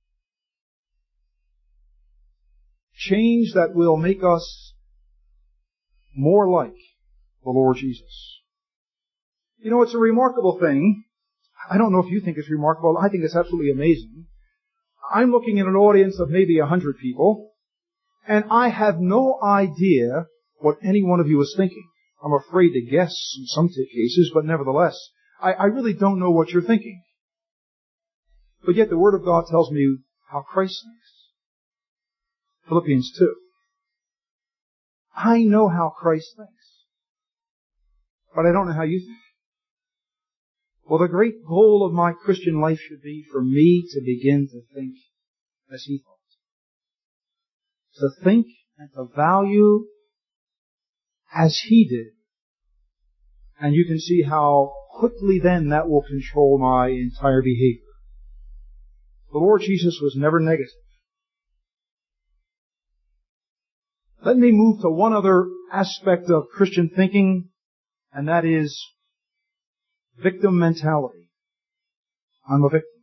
Change that will make us more like the Lord Jesus. You know, it's a remarkable thing. I don't know if you think it's remarkable. I think it's absolutely amazing. I'm looking at an audience of maybe 100 people, and I have no idea what any one of you is thinking. I'm afraid to guess in some cases, but nevertheless, I really don't know what you're thinking. But yet the Word of God tells me how Christ thinks. Philippians 2. I know how Christ thinks, but I don't know how you think. Well, the great goal of my Christian life should be for me to begin to think as He thought. To think and to value as He did. And you can see how quickly then that will control my entire behavior. The Lord Jesus was never negative. Let me move to one other aspect of Christian thinking, and that is victim mentality. I'm a victim.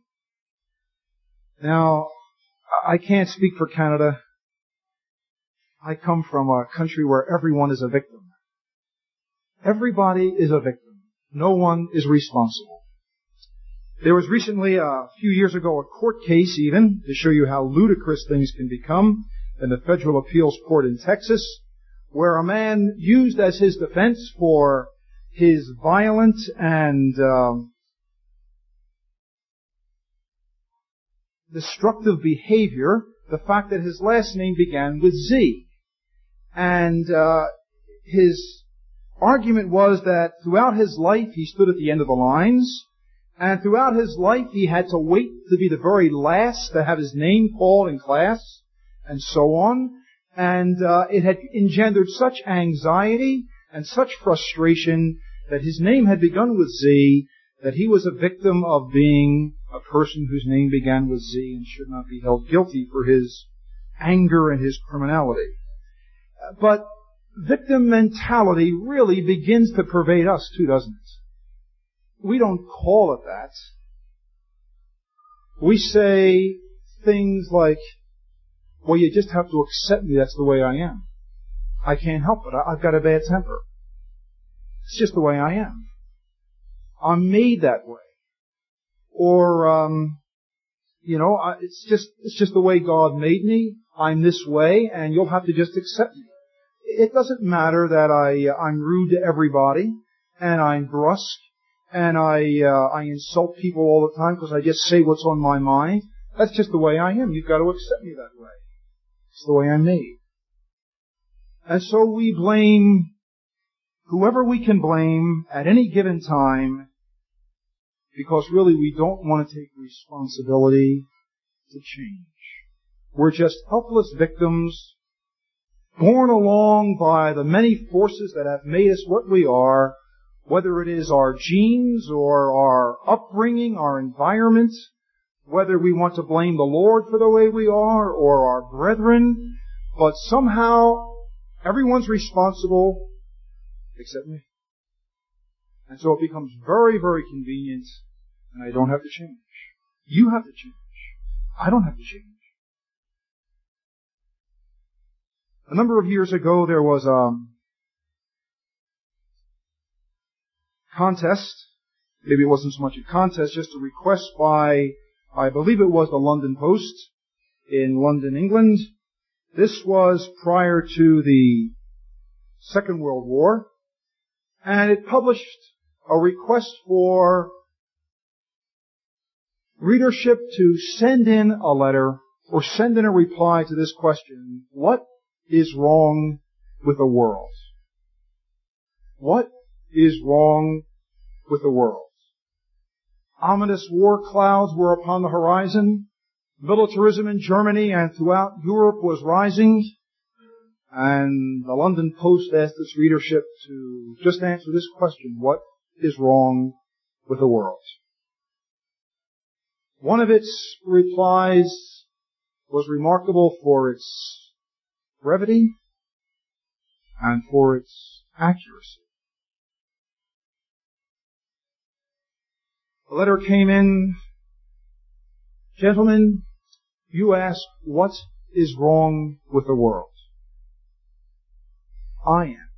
Now, I can't speak for Canada. I come from a country where everyone is a victim. Everybody is a victim. No one is responsible. There was recently, a few years ago, a court case even, to show you how ludicrous things can become, in the Federal Appeals Court in Texas, where a man used as his defense for his violent and destructive behavior the fact that his last name began with Z. And his argument was that throughout his life he stood at the end of the lines, and throughout his life he had to wait to be the very last to have his name called in class, and so on. And it had engendered such anxiety and such frustration that his name had begun with Z, that he was a victim of being a person whose name began with Z and should not be held guilty for his anger and his criminality. But victim mentality really begins to pervade us too, doesn't it? We don't call it that. We say things like, well, you just have to accept me, that's the way I am. I can't help it. I've got a bad temper. It's just the way I am. I'm made that way. Or, it's just the way God made me. I'm this way, and you'll have to just accept me. It doesn't matter that I'm rude to everybody, and I'm brusque, and I insult people all the time because I just say what's on my mind. That's just the way I am. You've got to accept me that way. It's the way I'm made. And so we blame whoever we can blame at any given time, because really we don't want to take responsibility to change. We're just helpless victims, borne along by the many forces that have made us what we are, whether it is our genes or our upbringing, our environment, whether we want to blame the Lord for the way we are or our brethren, but somehow everyone's responsible except me. And so it becomes very, very convenient, and I don't have to change. You have to change. I don't have to change. A number of years ago, there was a contest. Maybe it wasn't so much a contest, just a request by, I believe it was the London Post in London, England. This was prior to the Second World War. And it published a request for readership to send in a letter or send in a reply to this question: what is wrong with the world? What is wrong with the world? Ominous war clouds were upon the horizon. Militarism in Germany and throughout Europe was rising. And the London Post asked its readership to just answer this question: what is wrong with the world? One of its replies was remarkable for its brevity and for its accuracy. The letter came in: gentlemen, you ask what is wrong with the world. I am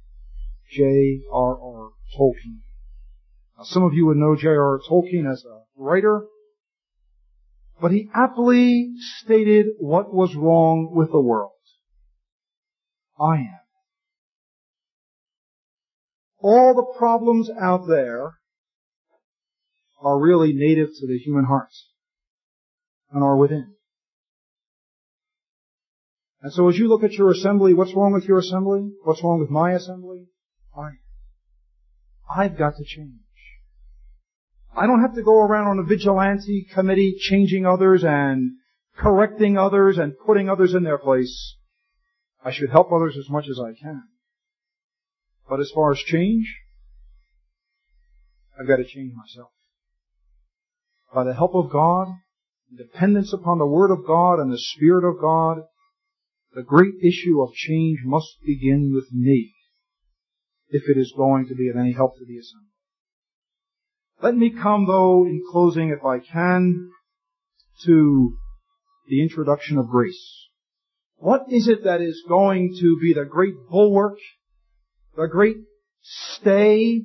J.R.R. Tolkien. Now, some of you would know J.R.R. Tolkien as a writer, but he aptly stated what was wrong with the world. I am. All the problems out there are really native to the human heart. and are within. And so as you look at your assembly, what's wrong with your assembly? What's wrong with my assembly? I've got to change. I don't have to go around on a vigilante committee changing others and correcting others and putting others in their place. I should help others as much as I can. But as far as change, I've got to change myself. By the help of God, dependence upon the Word of God and the Spirit of God, the great issue of change must begin with me, if it is going to be of any help to the assembly. Let me come, though, in closing, if I can, to the introduction of grace. What is it that is going to be the great bulwark, the great stay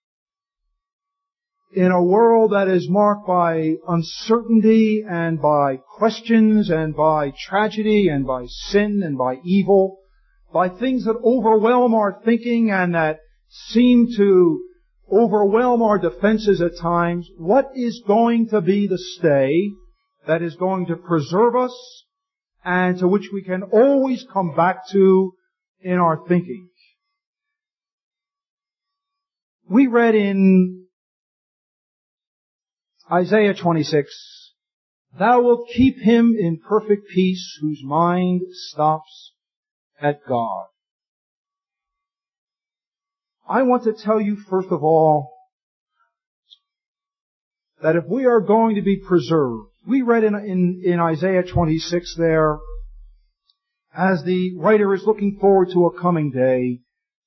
in a world that is marked by uncertainty and by questions and by tragedy and by sin and by evil, by things that overwhelm our thinking and that seem to overwhelm our defenses at times? What is going to be the stay that is going to preserve us and to which we can always come back to in our thinking? We read in Isaiah 26, "Thou wilt keep him in perfect peace whose mind stops at God." I want to tell you, first of all, that if we are going to be preserved, we read in Isaiah 26 there, as the writer is looking forward to a coming day,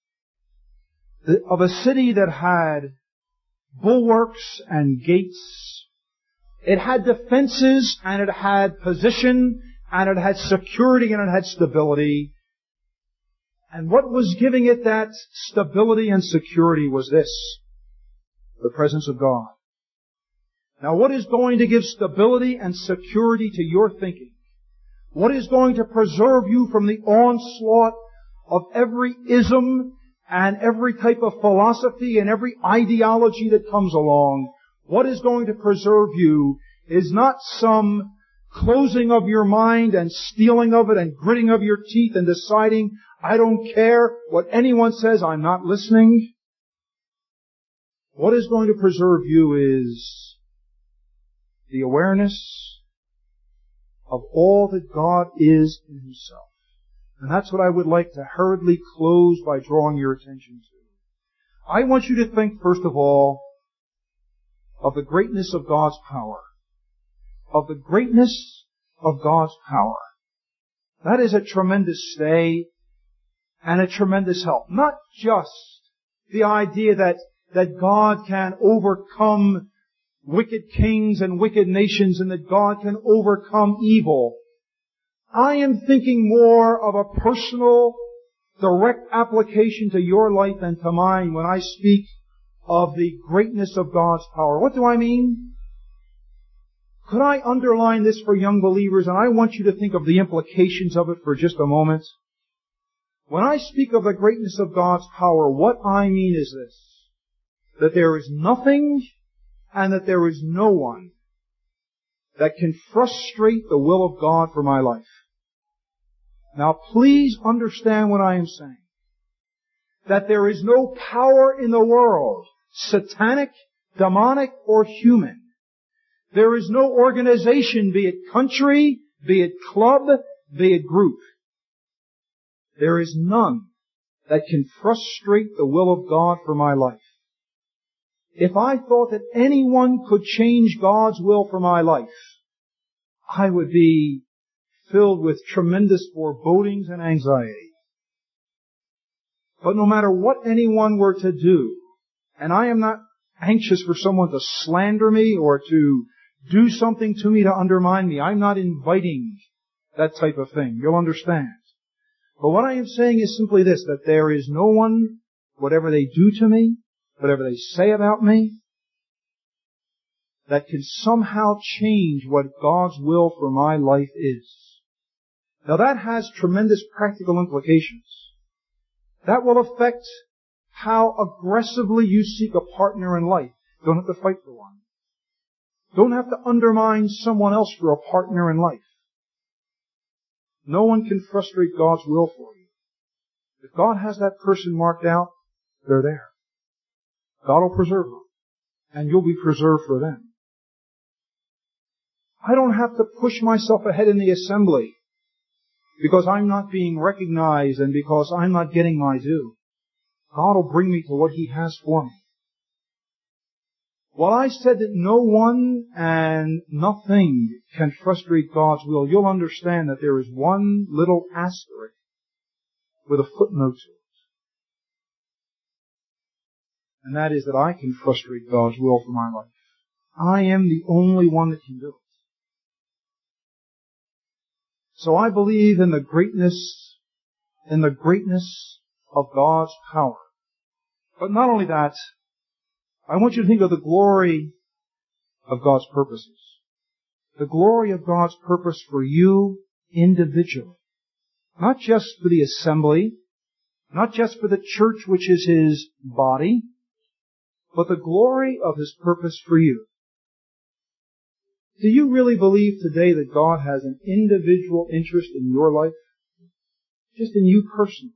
of a city that had bulwarks and gates. It had defenses, and it had position, and it had security, and it had stability. And what was giving it that stability and security was this: the presence of God. Now, what is going to give stability and security to your thinking? What is going to preserve you from the onslaught of every ism and every type of philosophy and every ideology that comes along? What is going to preserve you is not some closing of your mind and stealing of it and gritting of your teeth and deciding, I don't care what anyone says, I'm not listening. What is going to preserve you is the awareness of all that God is in Himself. And that's what I would like to hurriedly close by drawing your attention to. I want you to think, first of all, of the greatness of God's power. Of the greatness of God's power. That is a tremendous stay and a tremendous help. Not just the idea that God can overcome wicked kings and wicked nations and that God can overcome evil. I am thinking more of a personal, direct application to your life and to mine when I speak of the greatness of God's power. What do I mean? Could I underline this for young believers? And I want you to think of the implications of it for just a moment. When I speak of the greatness of God's power, what I mean is this: that there is nothing and that there is no one that can frustrate the will of God for my life. Now please understand what I am saying. That there is no power in the world, satanic, demonic, or human. There is no organization, be it country, be it club, be it group. There is none that can frustrate the will of God for my life. If I thought that anyone could change God's will for my life, I would be filled with tremendous forebodings and anxiety. But no matter what anyone were to do, and I am not anxious for someone to slander me or to do something to me to undermine me. I'm not inviting that type of thing. You'll understand. But what I am saying is simply this, that there is no one, whatever they do to me, whatever they say about me, that can somehow change what God's will for my life is. Now that has tremendous practical implications. That will affect how aggressively you seek a partner in life. You don't have to fight for one. Don't have to undermine someone else for a partner in life. No one can frustrate God's will for you. If God has that person marked out, they're there. God will preserve them, and you'll be preserved for them. I don't have to push myself ahead in the assembly because I'm not being recognized and because I'm not getting my due. God will bring me to what He has for me. While I said that no one and nothing can frustrate God's will, you'll understand that there is one little asterisk with a footnote to it. And that is that I can frustrate God's will for my life. I am the only one that can do it. So I believe in the greatness of God's power. But not only that, I want you to think of the glory of God's purposes. The glory of God's purpose for you individually. Not just for the assembly, not just for the church which is His body, but the glory of His purpose for you. Do you really believe today that God has an individual interest in your life? Just in you personally?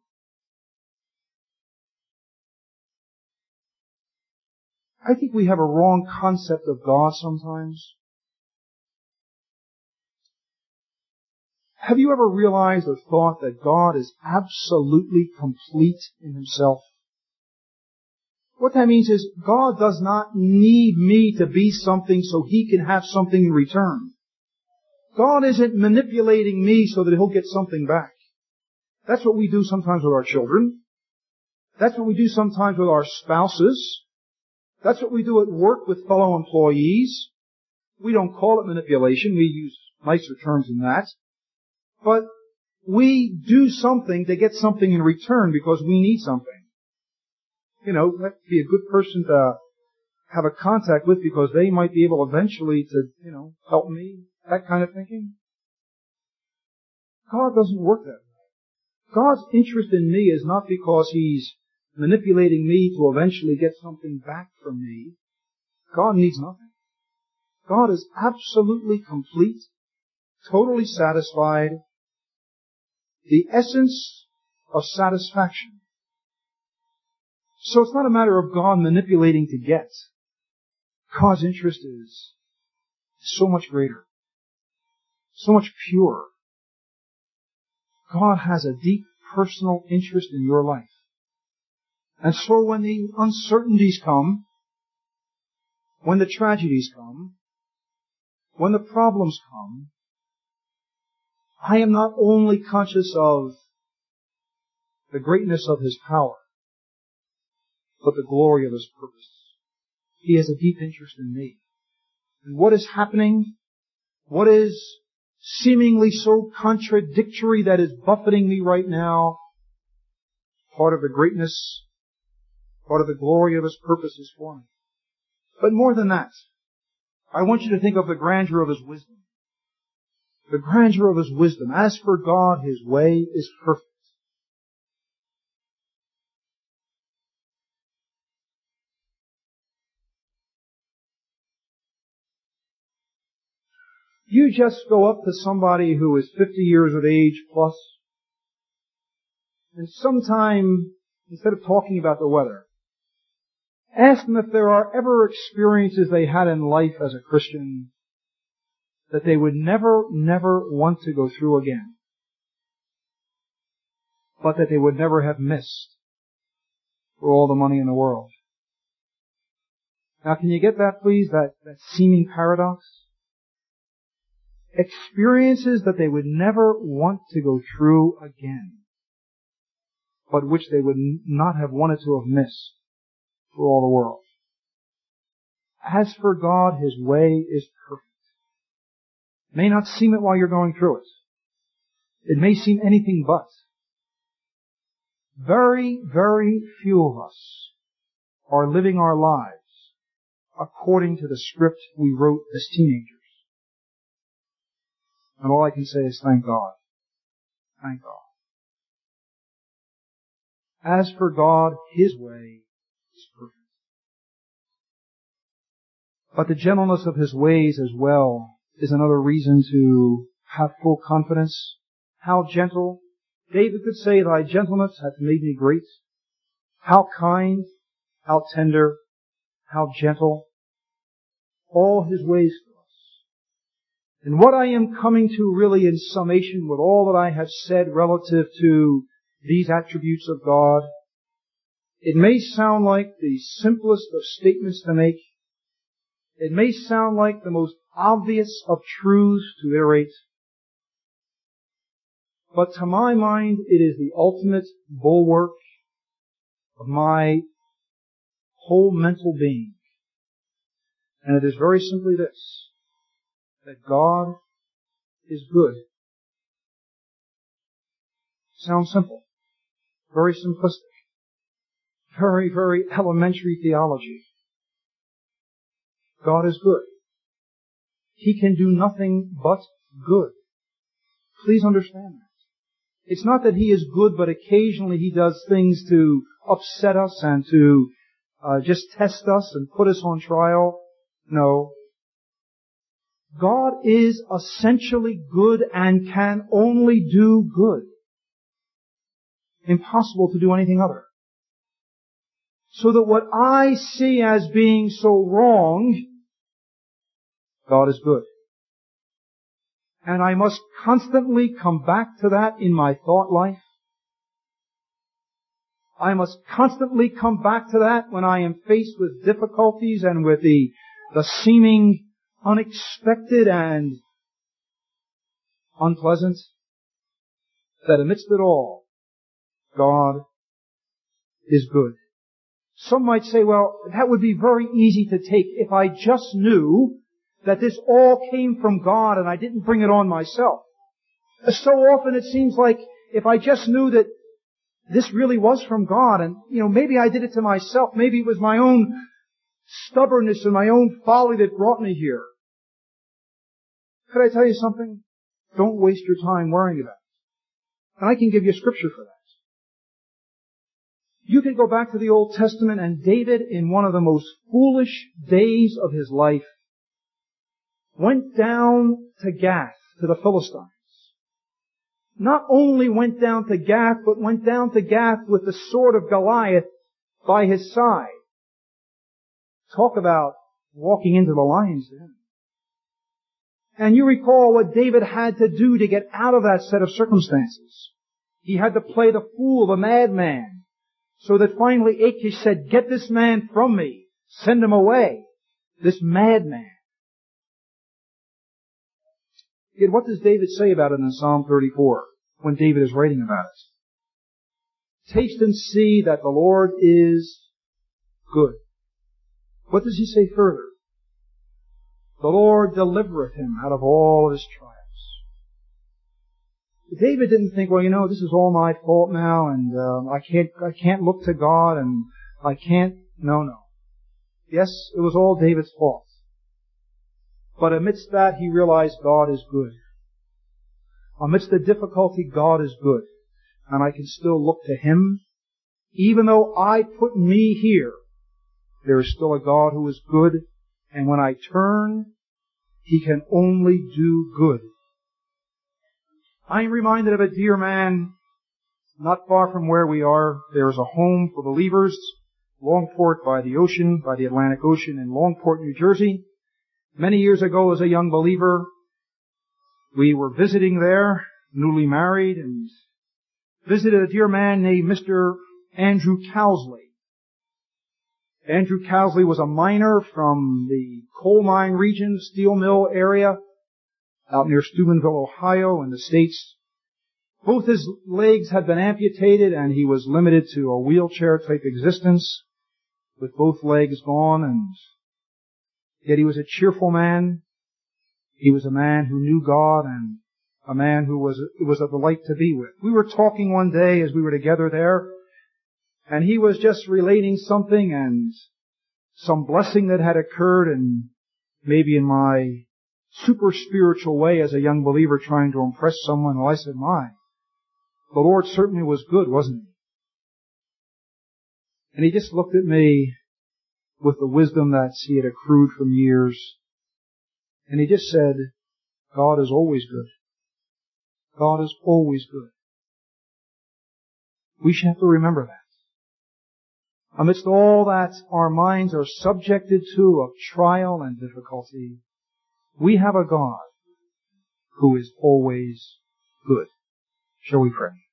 I think we have a wrong concept of God sometimes. Have you ever realized or thought that God is absolutely complete in Himself? What that means is God does not need me to be something so He can have something in return. God isn't manipulating me so that He'll get something back. That's what we do sometimes with our children. That's what we do sometimes with our spouses. That's what we do at work with fellow employees. We don't call it manipulation. We use nicer terms than that. But we do something to get something in return because we need something. You know, that'd be a good person to have a contact with because they might be able eventually to, help me. That kind of thinking. God doesn't work that way. God's interest in me is not because He's manipulating me to eventually get something back from me. God needs nothing. God is absolutely complete, totally satisfied, the essence of satisfaction. So it's not a matter of God manipulating to get. God's interest is so much greater, so much purer. God has a deep personal interest in your life. And so when the uncertainties come, when the tragedies come, when the problems come, I am not only conscious of the greatness of His power, but the glory of His purpose. He has a deep interest in me. And what is happening, what is seemingly so contradictory that is buffeting me right now, part of the greatness, part of the glory of His purposes for me. But more than that, I want you to think of the grandeur of His wisdom. The grandeur of His wisdom. As for God, His way is perfect. You just go up to somebody who is 50 years of age plus, and sometime, instead of talking about the weather, ask them if there are ever experiences they had in life as a Christian that they would never want to go through again, but that they would never have missed for all the money in the world. Now, can you get that, please? That seeming paradox? Experiences that they would never want to go through again, but which they would not have wanted to have missed for all the world. As for God, His way is perfect. It may not seem it while you're going through it. It may seem anything but. Very, very few of us are living our lives according to the script we wrote as teenagers. And all I can say is thank God. Thank God. As for God, His way is perfect. But the gentleness of His ways as well is another reason to have full confidence. How gentle. David could say, Thy gentleness hath made me great. How kind, how tender, how gentle. All His ways for us. And what I am coming to really in summation with all that I have said relative to these attributes of God, it may sound like the simplest of statements to make. It may sound like the most obvious of truths to iterate. But to my mind, it is the ultimate bulwark of my whole mental being. And it is very simply this, that God is good. Sounds simple. Very simplistic. Very, very elementary theology. God is good. He can do nothing but good. Please understand that. It's not that He is good, but occasionally He does things to upset us and to just test us and put us on trial. No. God is essentially good and can only do good. Impossible to do anything other. So that what I see as being so wrong, God is good. And I must constantly come back to that in my thought life. I must constantly come back to that when I am faced with difficulties and with the seeming unexpected and unpleasant. That amidst it all, God is good. Some might say, well, that would be very easy to take if I just knew that this all came from God and I didn't bring it on myself. So often it seems like if I just knew that this really was from God and, maybe I did it to myself, maybe it was my own stubbornness and my own folly that brought me here. Could I tell you something? Don't waste your time worrying about it. And I can give you a scripture for that. You can go back to the Old Testament and David, in one of the most foolish days of his life, went down to Gath, to the Philistines. Not only went down to Gath, but went down to Gath with the sword of Goliath by his side. Talk about walking into the lion's den. And you recall what David had to do to get out of that set of circumstances. He had to play the fool, the madman, so that finally Achish said, get this man from me. Send him away. This madman. Yet what does David say about it in Psalm 34 when David is writing about it? Taste and see that the Lord is good. What does he say further? The Lord delivereth him out of all his trials. David didn't think, this is all my fault now, and I can't look to God, and I can't. No. Yes, it was all David's fault. But amidst that, he realized God is good. Amidst the difficulty, God is good. And I can still look to Him. Even though I put me here, there is still a God who is good. And when I turn, He can only do good. I am reminded of a dear man not far from where we are. There is a home for believers, Longport by the ocean, by the Atlantic Ocean in Longport, New Jersey. Many years ago as a young believer, we were visiting there, newly married, and visited a dear man named Mr. Andrew Cowsley. Andrew Cowsley was a miner from the coal mine region, steel mill area, out near Steubenville, Ohio, in the States. Both his legs had been amputated, and he was limited to a wheelchair-type existence, with both legs gone, and yet he was a cheerful man. He was a man who knew God and a man who it was a delight to be with. We were talking one day as we were together there, and he was just relating something and some blessing that had occurred, and maybe in my super spiritual way as a young believer trying to impress someone. Well, I said, the Lord certainly was good, wasn't He? And he just looked at me with the wisdom that he had accrued from years. And he just said, God is always good. God is always good. We should have to remember that. Amidst all that our minds are subjected to of trial and difficulty, we have a God who is always good. Shall we pray?